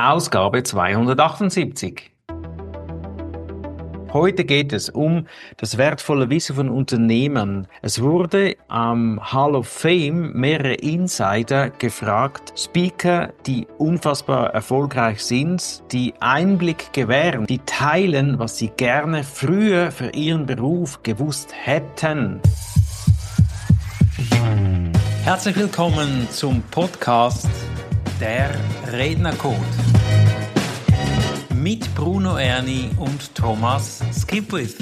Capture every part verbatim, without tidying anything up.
Ausgabe zweihundertachtundsiebzig. Heute geht es um das wertvolle Wissen von Unternehmern. Es wurde am Hall of Fame mehrere Insider gefragt, Speaker, die unfassbar erfolgreich sind, die Einblick gewähren, die teilen, was sie gerne früher für ihren Beruf gewusst hätten. Herzlich willkommen zum Podcast Der Rednercode mit Bruno Erni und Thomas Skipwith.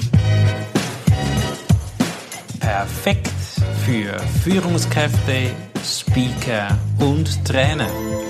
Perfekt für Führungskräfte, Speaker und Trainer.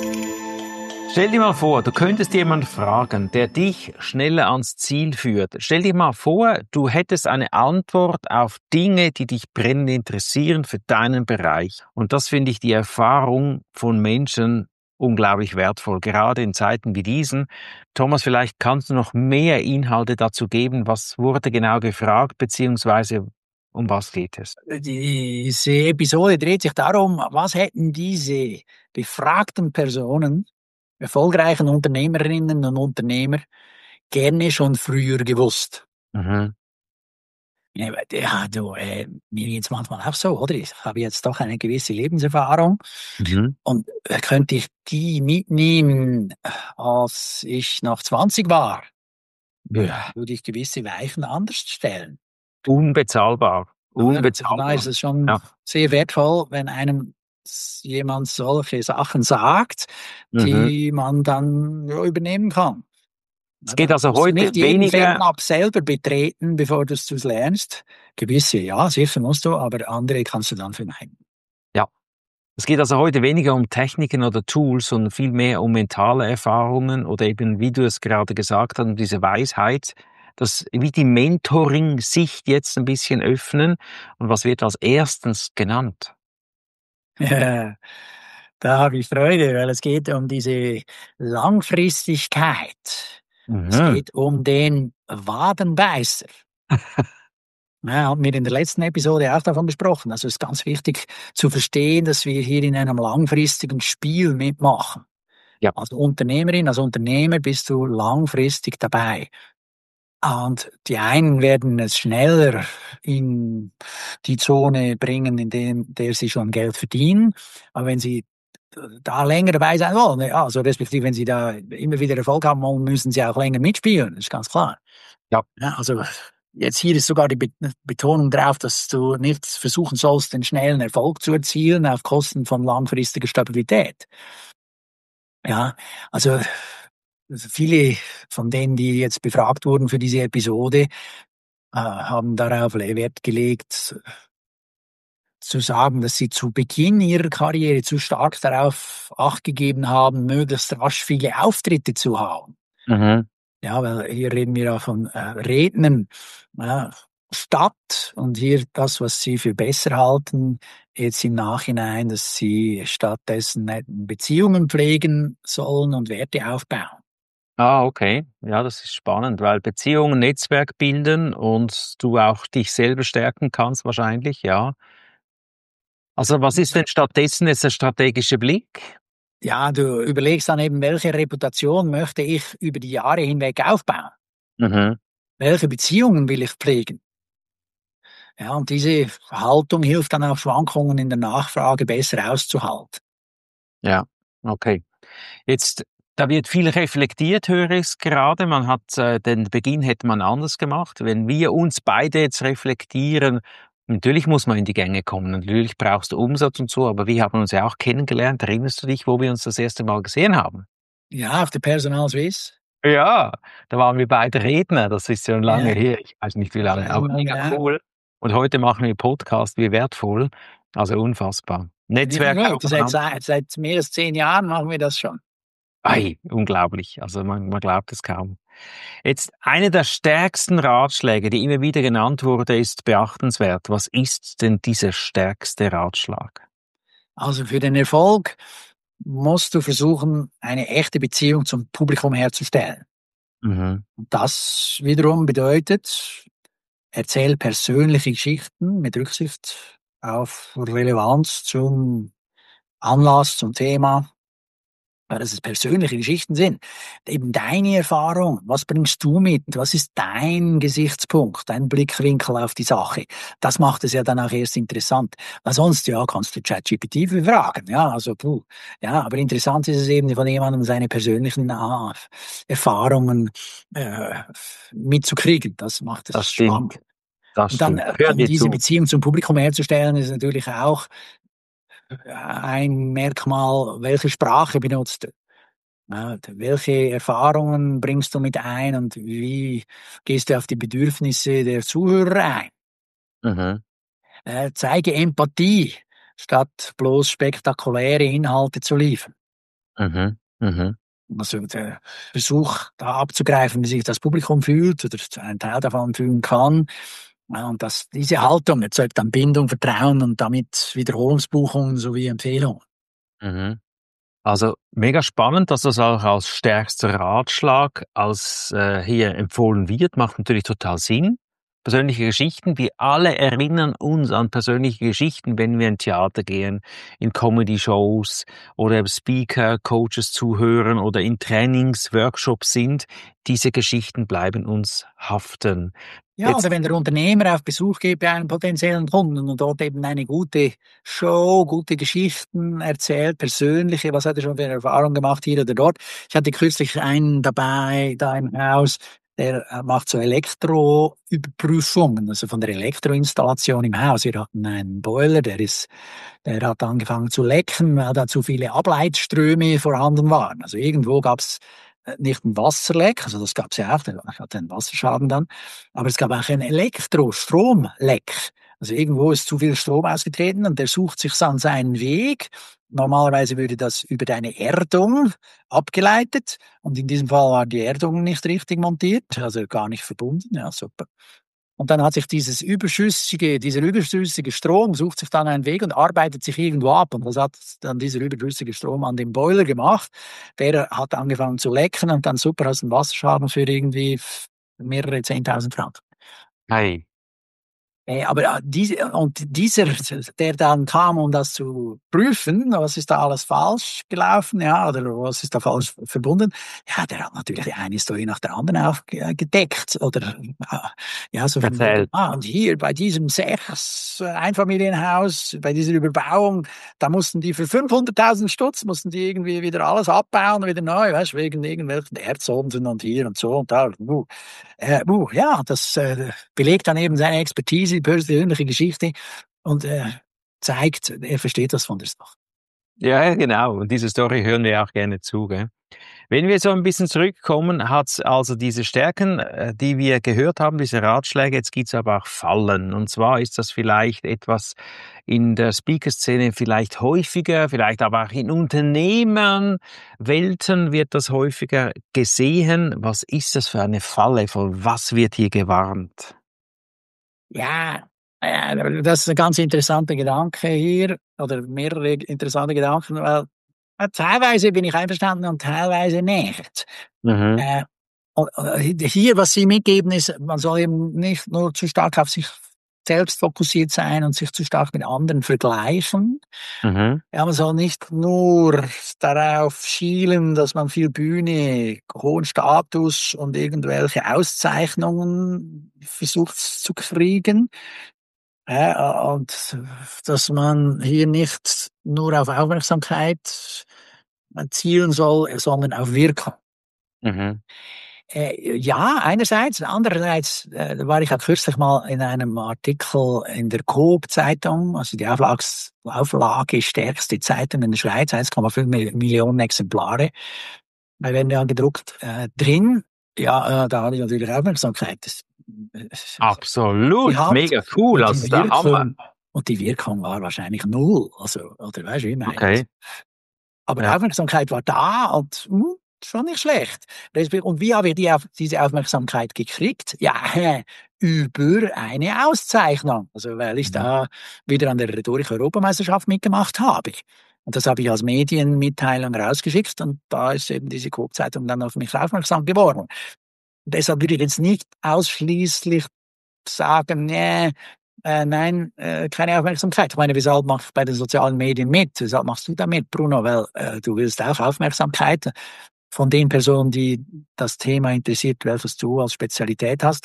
Stell dir mal vor, du könntest jemanden fragen, der dich schneller ans Ziel führt. Stell dir mal vor, du hättest eine Antwort auf Dinge, die dich brennend interessieren für deinen Bereich. Und das finde ich die Erfahrung von Menschen unglaublich wertvoll, gerade in Zeiten wie diesen. Thomas, vielleicht kannst du noch mehr Inhalte dazu geben. Was wurde genau gefragt, beziehungsweise um was geht es? Diese Episode dreht sich darum, was hätten diese befragten Personen, erfolgreichen Unternehmerinnen und Unternehmer, gerne schon früher gewusst. Mhm. Ja, du, äh, mir geht's manchmal auch so, oder? Ich habe jetzt doch eine gewisse Lebenserfahrung Mhm. und äh, könnte ich die mitnehmen, als ich noch zwanzig war, Ja. würde ich gewisse Weichen anders stellen. Unbezahlbar. Unbezahlbar. Da ist es schon Ja. sehr wertvoll, wenn einem jemand solche Sachen sagt, Mhm. die man dann ja, übernehmen kann. Es geht also Du musst heute nicht jeden weniger. Fettnapf selber betreten, bevor du es lernst. Gewisse, ja, sicher musst du, aber andere kannst du dann vermeiden. Ja. Es geht also heute weniger um Techniken oder Tools, sondern vielmehr um mentale Erfahrungen oder eben, wie du es gerade gesagt hast, um diese Weisheit, dass wie die Mentoring-Sicht jetzt ein bisschen öffnen. Und was wird als erstens genannt? Ja, da habe ich Freude, weil es geht um diese Langfristigkeit. Es Mhm. geht um den Wadenbeißer. Ja, haben wir in der letzten Episode auch davon besprochen. Also es ist ganz wichtig zu verstehen, dass wir hier in einem langfristigen Spiel mitmachen. Ja. Als Unternehmerin, als Unternehmer bist du langfristig dabei. Und die einen werden es schneller in die Zone bringen, in dem, der sie schon Geld verdienen. Aber wenn sie da länger dabei sein wollen, ja, also respektive wenn sie da immer wieder Erfolg haben wollen, müssen sie auch länger mitspielen. Das ist ganz klar. Ja. Ja, also jetzt hier ist sogar die Be- Betonung drauf, dass du nicht versuchen sollst, den schnellen Erfolg zu erzielen auf Kosten von langfristiger Stabilität. Ja, also viele von denen, die jetzt befragt wurden für diese Episode, äh, haben darauf Wert gelegt, zu sagen, dass sie zu Beginn ihrer Karriere zu stark darauf Acht gegeben haben, möglichst rasch viele Auftritte zu haben. Mhm. Ja, weil hier reden wir ja von äh, Rednern, ja, statt und hier das, was sie für besser halten, jetzt im Nachhinein, dass sie stattdessen Beziehungen pflegen sollen und Werte aufbauen. Ah, okay. Ja, das ist spannend, weil Beziehungen, Netzwerk bilden und du auch dich selber stärken kannst wahrscheinlich, ja. Also was ist denn stattdessen jetzt der strategische Blick? Ja, du überlegst dann eben, welche Reputation möchte ich über die Jahre hinweg aufbauen? Mhm. Welche Beziehungen will ich pflegen? Ja, und diese Haltung hilft dann auch Schwankungen in der Nachfrage besser auszuhalten. Ja, okay. Jetzt, da wird viel reflektiert, höre ich es gerade. Man hat äh, den Beginn hätte man anders gemacht. Wenn wir uns beide jetzt reflektieren, natürlich muss man in die Gänge kommen. Natürlich brauchst du Umsatz und so, aber wir haben uns ja auch kennengelernt. Erinnerst du dich, wo wir uns das erste Mal gesehen haben? Ja, auf der Personal Suisse. Ja, da waren wir beide Redner. Das ist schon lange Ja, her. Ich weiß nicht wie lange, aber mega ja. cool. Und heute machen wir Podcast, wie wertvoll. Also unfassbar. Netzwerk Ja, gut, seit, aufeinander. seit mehr als zehn Jahren machen wir das schon. Ei, unglaublich. Also man, man glaubt es kaum. Jetzt einer der stärksten Ratschläge, die immer wieder genannt wurde, ist beachtenswert. Was ist denn dieser stärkste Ratschlag? Also für den Erfolg musst du versuchen, eine echte Beziehung zum Publikum herzustellen. Mhm. Und das wiederum bedeutet, erzähl persönliche Geschichten mit Rücksicht auf Relevanz zum Anlass, zum Thema. dass es persönliche Geschichten sind. Eben deine Erfahrung, was bringst du mit? Was ist dein Gesichtspunkt, dein Blickwinkel auf die Sache? Das macht es ja dann auch erst interessant. Weil sonst, ja, kannst du ChatGPT befragen, ja, also, puh. Ja, aber interessant ist es eben von jemandem seine persönlichen ah, Erfahrungen äh, mitzukriegen. Das macht es Das spannend. stimmt. Das Und dann, stimmt. äh, Hör um dir diese zu. Beziehung zum Publikum herzustellen, ist natürlich auch ein Merkmal, welche Sprache benutzt du? Ja, welche Erfahrungen bringst du mit ein und wie gehst du auf die Bedürfnisse der Zuhörer ein? Mhm. Äh, zeige Empathie, statt bloß spektakuläre Inhalte zu liefern. Mhm. Mhm. Also der Versuch, da abzugreifen, wie sich das Publikum fühlt oder ein Teil davon fühlen kann. Ja, und das, diese Haltung erzeugt dann Bindung, Vertrauen und damit Wiederholungsbuchungen sowie Empfehlungen. Mhm. Also mega spannend, dass das auch als stärkster Ratschlag als äh, hier empfohlen wird, macht natürlich total Sinn. Persönliche Geschichten, wir alle erinnern uns an persönliche Geschichten, wenn wir in Theater gehen, in Comedy-Shows oder Speaker, Coaches zuhören oder in Trainings, Workshops sind. Diese Geschichten bleiben uns haften. Ja, Jetzt, oder wenn der Unternehmer auf Besuch geht bei einem potenziellen Kunden und dort eben eine gute Show, gute Geschichten erzählt, persönliche, was hat er schon für eine Erfahrung gemacht hier oder dort. Ich hatte kürzlich einen dabei, da im Haus, der äh, macht so Elektroüberprüfungen, also von der Elektroinstallation im Haus. Wir hatten einen Boiler, der ist, der hat angefangen zu lecken, weil da zu viele Ableitströme vorhanden waren. Also irgendwo gab es nicht ein Wasserleck, also das gab es ja auch, der hatte einen Wasserschaden dann, aber es gab auch ein Elektrostromleck. Also irgendwo ist zu viel Strom ausgetreten und der sucht sich dann seinen Weg. Normalerweise würde das über eine Erdung abgeleitet und in diesem Fall war die Erdung nicht richtig montiert, also gar nicht verbunden. Ja, super. Und dann hat sich dieses überschüssige, dieser überschüssige Strom sucht sich dann einen Weg und arbeitet sich irgendwo ab. Und was hat dann dieser überschüssige Strom an dem Boiler gemacht? Der hat angefangen zu lecken und dann super aus dem Wasserschaden für irgendwie mehrere zehntausend Franken. hey, Äh, aber äh, diese, und dieser, der dann kam, um das zu prüfen, was ist da alles falsch gelaufen, ja, oder was ist da falsch verbunden, ja, der hat natürlich eine Story nach der anderen aufgedeckt, oder, äh, ja, so von wegen, erzähl. ah, und hier bei diesem sechs Einfamilienhaus, bei dieser Überbauung, da mussten die für fünfhunderttausend Stutz, mussten die irgendwie wieder alles abbauen, wieder neu, weißt, wegen irgendwelchen Erdsonden und hier und so und da, uh. Äh, uh, ja, das äh, belegt dann eben seine Expertise, die persönliche Geschichte und äh, zeigt, er versteht das von der Sache. Ja, genau. Und diese Story hören wir auch gerne zu, gell? Wenn wir so ein bisschen zurückkommen, hat's also diese Stärken, äh, die wir gehört haben, diese Ratschläge, jetzt gibt's aber auch Fallen. Und zwar ist das vielleicht etwas in der Speaker-Szene vielleicht häufiger, vielleicht aber auch in Unternehmern-Welten wird das häufiger gesehen. Was ist das für eine Falle? Vor was wird hier gewarnt? Ja, äh, das ist ein ganz interessanter Gedanke hier, oder mehrere interessante Gedanken, weil äh, teilweise bin ich einverstanden und teilweise nicht. Mhm, Äh, und, äh, hier, was Sie mitgeben, ist, man soll eben nicht nur zu stark auf sich selbst fokussiert sein und sich zu stark mit anderen vergleichen. mhm, Ja, man soll nicht nur darauf schielen, dass man viel Bühne, hohen Status und irgendwelche Auszeichnungen versucht zu kriegen. Ja, und dass man hier nicht nur auf Aufmerksamkeit zielen soll, sondern auf Wirkung. mhm, Äh, ja, einerseits. Andererseits äh, war ich auch kürzlich mal in einem Artikel in der Coop-Zeitung, also die Auflags auflagestärkste Zeitung in der Schweiz, eins Komma fünf Millionen Exemplare, da werden ja gedruckt, äh, drin. Ja, äh, da hatte ich natürlich Aufmerksamkeit. Das, äh, absolut, gehabt mega cool, und die also der Hammer. Wirkung, und die Wirkung war wahrscheinlich null. Also, oder weißt du, wie ich meine? Okay, Aber die ja. Aufmerksamkeit war da und hm, schon nicht schlecht. Und wie habe ich die, diese Aufmerksamkeit gekriegt? Ja, über eine Auszeichnung. Also weil ich Mhm. da wieder an der Rhetorik-Europameisterschaft mitgemacht habe. Und das habe ich als Medienmitteilung rausgeschickt und da ist eben diese Coop-Zeitung dann auf mich aufmerksam geworden. Und deshalb würde ich jetzt nicht ausschließlich sagen, nee, äh, nein, äh, keine Aufmerksamkeit. Ich meine, weshalb mache ich bei den sozialen Medien mit? Weshalb machst du da mit, Bruno? Weil äh, du willst auch Aufmerksamkeit von den Personen, die das Thema interessiert, welches du als Spezialität hast,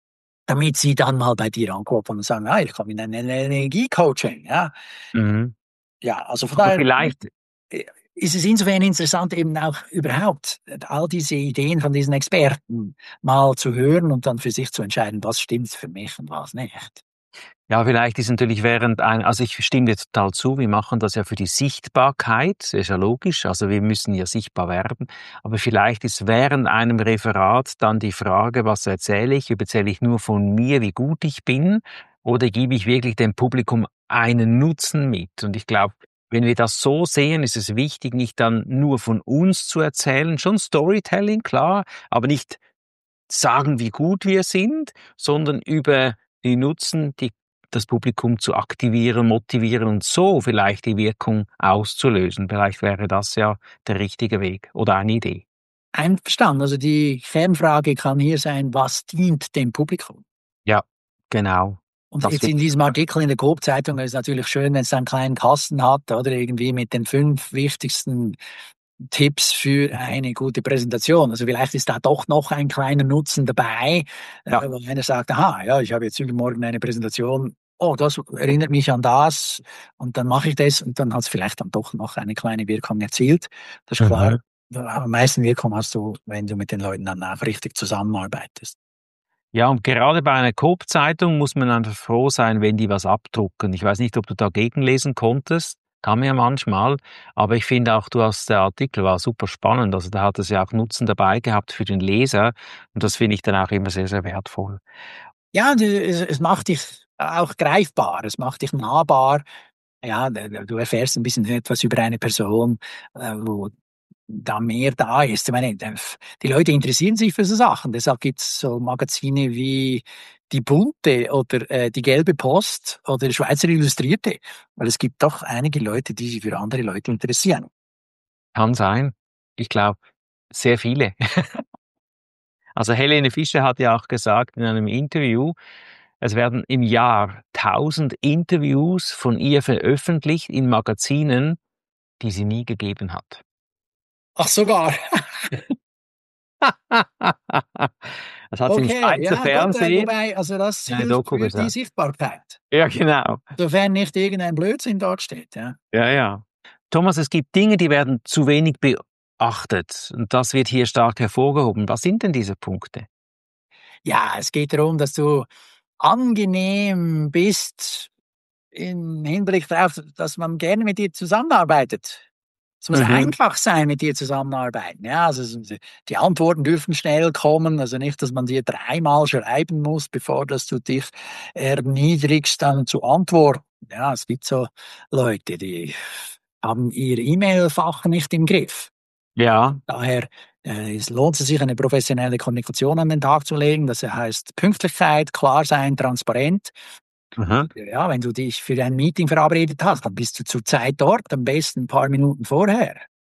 damit sie dann mal bei dir ankommen und sagen, ah, ich komme in ein Energiecoaching. Ja, Mhm. ja, also von Aber daher vielleicht, äh, ist es insofern interessant, eben auch überhaupt all diese Ideen von diesen Experten mal zu hören und dann für sich zu entscheiden, was stimmt für mich und was nicht. ja, vielleicht ist natürlich während ein, also ich stimme dir total zu, wir machen das ja für die Sichtbarkeit, ist ja logisch, also wir müssen ja sichtbar werden, aber vielleicht ist während einem Referat dann die Frage, was erzähle ich, erzähle ich nur von mir, wie gut ich bin, oder gebe ich wirklich dem Publikum einen Nutzen mit? Und ich glaube, wenn wir das so sehen, ist es wichtig, nicht dann nur von uns zu erzählen, schon Storytelling, klar, aber nicht sagen, wie gut wir sind, sondern über die Nutzen, die das Publikum zu aktivieren, motivieren und so vielleicht die Wirkung auszulösen. Vielleicht wäre das ja der richtige Weg oder eine Idee. Einverstanden. Also die Kernfrage kann hier sein, was dient dem Publikum? Ja, genau. Und Das jetzt wird in diesem Artikel in der Coop-Zeitung ist es natürlich schön, wenn es einen kleinen Kasten hat, oder irgendwie mit den fünf wichtigsten Tipps für eine gute Präsentation. Also vielleicht ist da doch noch ein kleiner Nutzen dabei, ja. äh, wo einer sagt, aha, ja, ich habe jetzt übermorgen eine Präsentation, oh, das erinnert mich an das und dann mache ich das und dann hat es vielleicht dann doch noch eine kleine Wirkung erzielt. Das ist klar. Mhm. Am meisten Wirkung hast du, wenn du mit den Leuten dann auch richtig zusammenarbeitest. Ja, und gerade bei einer Coop-Zeitung muss man einfach froh sein, wenn die was abdrucken. Ich weiß nicht, ob du dagegen lesen konntest. Kann man ja manchmal. Aber ich finde auch, du hast, der Artikel war super spannend. Also da hat es ja auch Nutzen dabei gehabt für den Leser. Und das finde ich dann auch immer sehr, sehr wertvoll. Ja, und es, es macht dich auch greifbar, es macht dich nahbar. Ja, du erfährst ein bisschen etwas über eine Person, äh, wo da mehr da ist. Ich meine, die Leute interessieren sich für so Sachen. Deshalb gibt's so Magazine wie Die Bunte oder äh, Die Gelbe Post oder Schweizer Illustrierte. Weil es gibt doch einige Leute, die sich für andere Leute interessieren. Kann sein. Ich glaube, sehr viele. Also Helene Fischer hat ja auch gesagt in einem Interview, es werden im Jahr tausend Interviews von ihr veröffentlicht in Magazinen, die sie nie gegeben hat. Ach, sogar. Das hat sie im Okay, Schweizer ja gut, äh, Fernsehen wobei, also das in einer hilft Doku für die gesagt. Sichtbarkeit. Ja, genau. Sofern nicht irgendein Blödsinn dort steht, ja. Ja, ja. Thomas, es gibt Dinge, die werden zu wenig beachtet. Und das wird hier stark hervorgehoben. Was sind denn diese Punkte? Ja, es geht darum, dass du angenehm bist im Hinblick darauf, dass man gerne mit dir zusammenarbeitet. Es muss Mhm. einfach sein, mit dir zusammenarbeiten. Ja, also die Antworten dürfen schnell kommen, also nicht, dass man dir dreimal schreiben muss, bevor dass du dich erniedrigst, dann zu antworten. Ja, es gibt so Leute, die haben ihr E-Mail-Fach nicht im Griff. Ja. Daher äh, es lohnt es sich, eine professionelle Kommunikation an den Tag zu legen. Das heißt Pünktlichkeit, klar sein, transparent. Mhm. Ja, wenn du dich für ein Meeting verabredet hast, dann bist du zur Zeit dort, am besten ein paar Minuten vorher.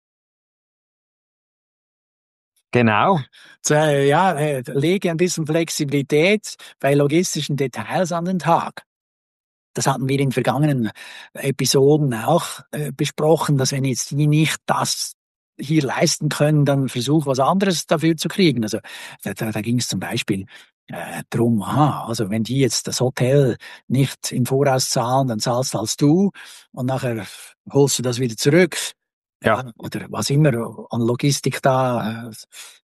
Genau. So, äh, ja, äh, lege ein bisschen Flexibilität bei logistischen Details an den Tag. Das hatten wir in vergangenen Episoden auch äh, besprochen, dass wenn jetzt die nicht das hier leisten können, dann versuch was anderes dafür zu kriegen. Also da, da, da ging es zum Beispiel äh, drum, aha, also wenn die jetzt das Hotel nicht im Voraus zahlen, dann zahlst als du und nachher holst du das wieder zurück. Ja. Ja, oder was immer an Logistik da äh,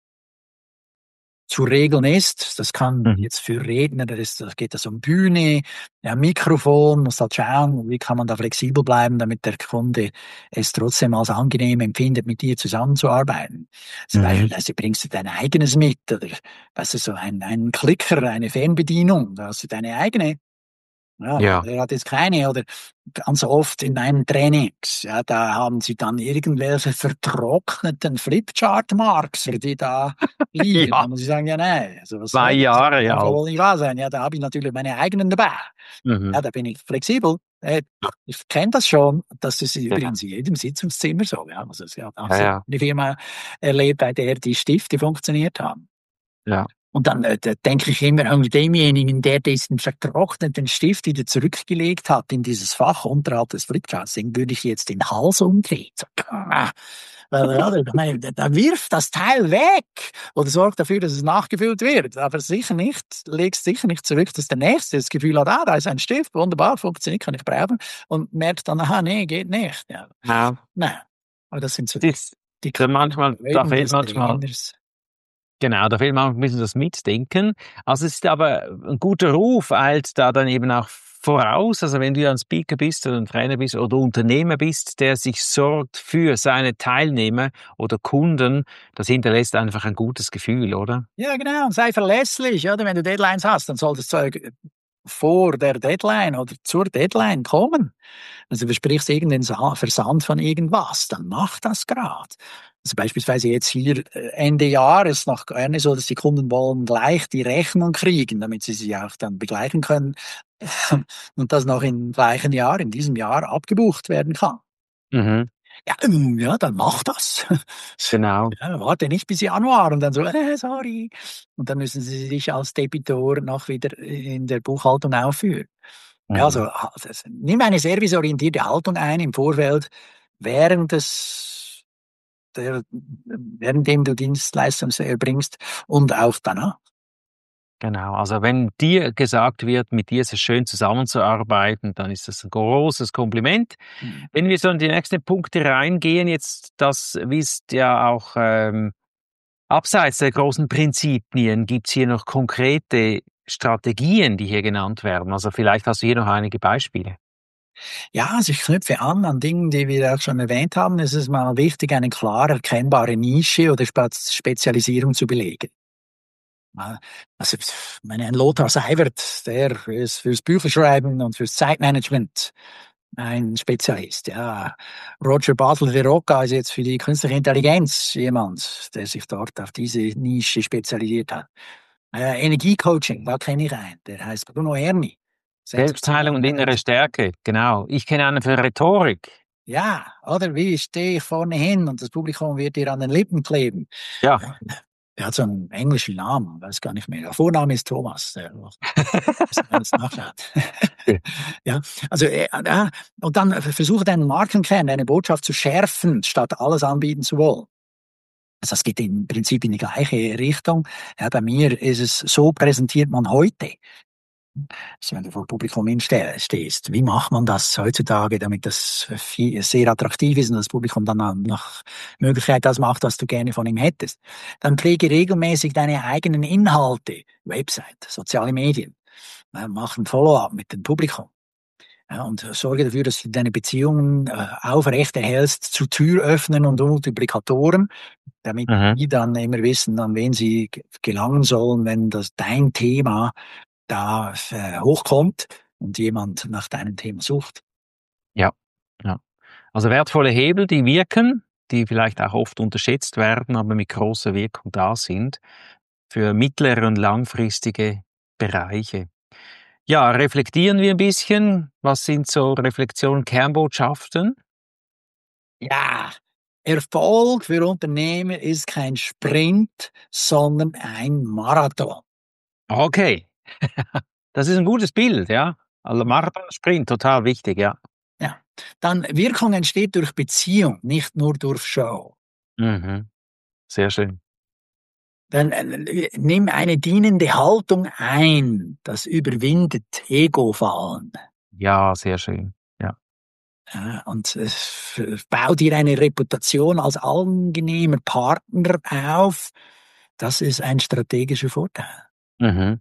zu regeln ist. Das kann Mhm. jetzt für Redner, das, das geht das um Bühne, ja, Mikrofon, muss halt schauen, wie kann man da flexibel bleiben, damit der Kunde es trotzdem als angenehm empfindet, mit dir zusammenzuarbeiten. Zum Mhm. Beispiel, also bringst du dein eigenes mit oder weißt du, so ein, ein Klicker, eine Fernbedienung, da hast du deine eigene. Ja, Ja. er hat jetzt keine oder ganz oft in meinen Trainings, ja, da haben sie dann irgendwelche vertrockneten Flipchart-Marks, die da liegen. Ja. Da muss ich sagen, ja, nein, also was Zwei soll das? Das Jahre kann alt. wohl nicht wahr sein. Ja, da habe ich natürlich meine eigenen dabei. Mhm. Ja, da bin ich flexibel. Äh, Ich kenne das schon. Das ist Genau. übrigens in jedem Sitzungszimmer so. Ja, also es hat auch Ja, ja. eine Firma erlebt, bei der die Stifte funktioniert haben. Ja. Und dann äh, da denke ich immer an demjenigen, der diesen vertrockneten Stift wieder zurückgelegt hat in dieses Fach unterhalb des Flipcharts, den würde ich jetzt den Hals umdrehen. So, ah, weil, ja, ich meine, der, der wirft das Teil weg oder sorgt dafür, dass es nachgefüllt wird. Aber sicher nicht, legst sicher nicht zurück, dass der Nächste das Gefühl hat, ah, da ist ein Stift, wunderbar, funktioniert, kann ich brauchen. Und merkt dann, aha, nee, geht nicht. Ja. Ja. Nein. Aber das sind so Das, die da manchmal, da fehlt des manchmal, Trainers. genau, da fehlt manchmal ein bisschen das Mitdenken. Also es ist aber ein guter Ruf, eilt da dann eben auch voraus. Also wenn du ein Speaker bist oder ein Trainer bist oder Unternehmer bist, der sich sorgt für seine Teilnehmer oder Kunden, das hinterlässt einfach ein gutes Gefühl, oder? Ja, genau. Und sei verlässlich, oder? Wenn du Deadlines hast, dann soll das Zeug vor der Deadline oder zur Deadline kommen. Also versprichst irgendeinen Sa- Versand von irgendwas, dann mach das grad. Also beispielsweise jetzt hier äh, Ende Jahres noch gerne so, dass die Kunden wollen gleich die Rechnung kriegen, damit sie sie auch dann begleichen können und das noch im gleichen Jahr, in diesem Jahr abgebucht werden kann. Mhm, Ja, ähm, ja, dann mach das. genau. Ja, warte nicht bis Januar und dann so, äh, sorry. Und dann müssen sie sich als Debitor noch wieder in der Buchhaltung aufführen. Ja, Mhm. also, also nimm eine serviceorientierte Haltung ein im Vorfeld, während des, der, währenddem du Dienstleistung erbringst und auch danach. Genau, also wenn dir gesagt wird, mit dir ist es schön zusammenzuarbeiten, dann ist das ein großes Kompliment. Mhm. Wenn wir so in die nächsten Punkte reingehen, jetzt das wisst ja auch ähm, abseits der großen Prinzipien, gibt's hier noch konkrete Strategien, die hier genannt werden. Also vielleicht hast du hier noch einige Beispiele. Ja, also ich knüpfe an an Dingen, die wir auch schon erwähnt haben. Es ist mal wichtig, eine klar erkennbare Nische oder Spe Spezialisierung zu belegen. Ja, also, ich meine, ein Lothar Seiwert, der ist fürs Bücherschreiben und fürs Zeitmanagement ein Spezialist. Ja, Roger Basel de Rocca ist jetzt für die künstliche Intelligenz jemand, der sich dort auf diese Nische spezialisiert hat. Äh, Energiecoaching, da kenne ich einen, der heißt Bruno Erni. Selbstheilung und innere Sensationell. Stärke, genau. Ich kenne einen für Rhetorik. Ja, oder wie stehe ich vorne hin und das Publikum wird dir an den Lippen kleben. Ja. Ja, der hat so einen englischen Namen, weiß gar nicht mehr. Der Vorname ist Thomas. Der muss alles nachschauen. Ja, also äh, ja, und dann versuche deinen Markenkern, deine Botschaft zu schärfen, statt alles anbieten zu wollen. Also das geht im Prinzip in die gleiche Richtung. Ja, bei mir ist es, so präsentiert man heute. Also wenn du vor Publikum hinste- stehst, wie macht man das heutzutage, damit das viel, sehr attraktiv ist und das Publikum dann nach Möglichkeit das macht, was du gerne von ihm hättest? Dann pflege regelmäßig deine eigenen Inhalte, Website, soziale Medien, ja, mach ein Follow-up mit dem Publikum. Ja, und sorge dafür, dass du deine Beziehungen äh, aufrecht erhältst zu Türöffnern und Multiplikatoren, damit Mhm. die dann immer wissen, an wen sie ge- gelangen sollen, wenn das dein Thema da äh, hochkommt und jemand nach deinem Thema sucht. Ja, ja. Also wertvolle Hebel, die wirken, die vielleicht auch oft unterschätzt werden, aber mit großer Wirkung da sind für mittlere und langfristige Bereiche. Ja, reflektieren wir ein bisschen. Was sind so Reflexionen, Kernbotschaften? Ja, Erfolg für Unternehmer ist kein Sprint, sondern ein Marathon. Okay, das ist ein gutes Bild, ja. Also Marathon, Sprint, total wichtig, ja. Ja. Dann Wirkung entsteht durch Beziehung, nicht nur durch Show. Mhm. Sehr schön. Dann äh, nimm eine dienende Haltung ein. Das überwindet Ego-Fallen. Ja, sehr schön. Ja. Ja, und äh, bau dir eine Reputation als angenehmer Partner auf. Das ist ein strategischer Vorteil. Mhm.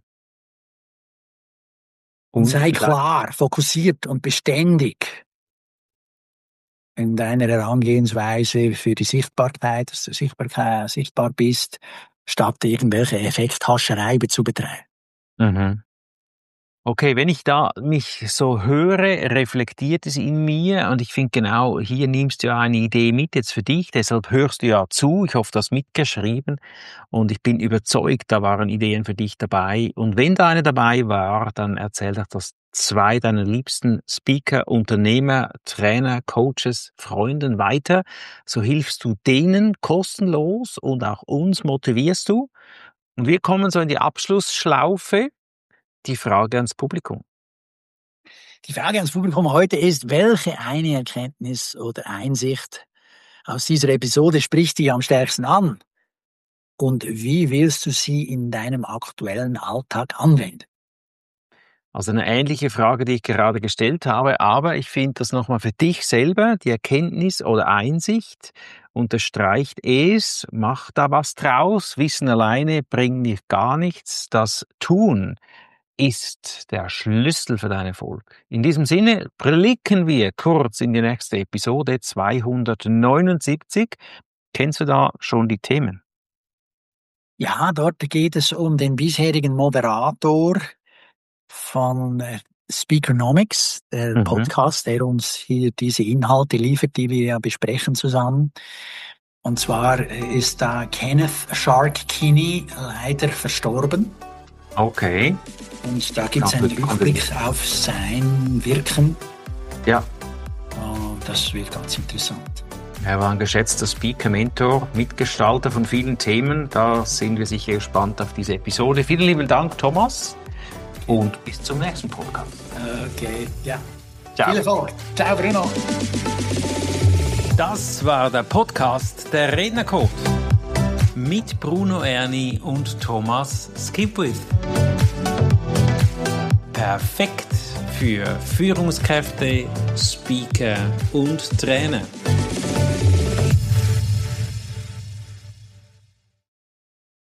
Und Und sei vielleicht, klar, fokussiert und beständig in deiner Herangehensweise für die Sichtbarkeit, dass du sichtbar, sichtbar bist, statt irgendwelche Effekthascherei zu betreiben. mhm. Okay, wenn ich da mich so höre, reflektiert es in mir und ich finde genau, hier nimmst du ja eine Idee mit jetzt für dich, deshalb hörst du ja zu, ich hoffe, du hast mitgeschrieben und ich bin überzeugt, da waren Ideen für dich dabei und wenn da eine dabei war, dann erzähl doch das zwei deiner liebsten Speaker, Unternehmer, Trainer, Coaches, Freunden weiter, so hilfst du denen kostenlos und auch uns motivierst du. Und wir kommen so in die Abschlussschlaufe. Die Frage ans Publikum. Die Frage ans Publikum heute ist, welche eine Erkenntnis oder Einsicht aus dieser Episode spricht dich am stärksten an? Und wie willst du sie in deinem aktuellen Alltag anwenden? Also eine ähnliche Frage, die ich gerade gestellt habe, aber ich finde das nochmal für dich selber, die Erkenntnis oder Einsicht unterstreicht es, mach da was draus, Wissen alleine bringt nicht gar nichts, das Tun ist der Schlüssel für deinen Erfolg. In diesem Sinne blicken wir kurz in die nächste Episode zweihundertneunundsiebzig. Kennst du da schon die Themen? Ja, dort geht es um den bisherigen Moderator von äh, Speakernomics, der Mhm. Podcast, der uns hier diese Inhalte liefert, die wir ja besprechen zusammen. Und zwar ist da Kenneth Shark Kinney leider verstorben. Okay. Und da gibt es Ja, einen das- Rückblick auf sein Wirken. Ja, Oh, das wird ganz interessant. er war ein geschätzter Speaker, Mentor, Mitgestalter von vielen Themen. Da sind wir sicher gespannt auf diese Episode. Vielen lieben Dank, Thomas. Und bis zum nächsten Podcast. Okay, ja. Ciao. Viel Erfolg. Ciao, Bruno. Das war der Podcast der Rednercode mit Bruno Erni und Thomas Skipwith. Perfekt für Führungskräfte, Speaker und Trainer.